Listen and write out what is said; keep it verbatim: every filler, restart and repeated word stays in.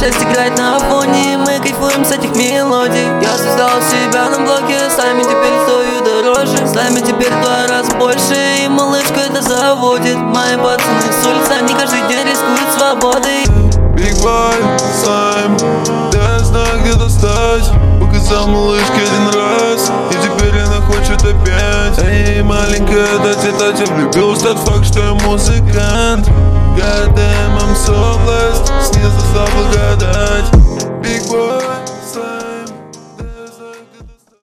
Счастье играет на фоне, мы кайфуем с этих мелодий. Я создал себя на блоке, сами теперь стою дороже. С нами теперь в два раза больше, и малышку это заводит. Мои пацаны с улицы, они каждый день рискуют свободой. Big boy, слайм, да я знаю, где достать. Показал малышке один раз, и теперь она хочет опять. Эй, маленькая, дайте-дайте, влюбился тот факт, что я музыкант. God damn, I'm so blessed, снизу стал благодать.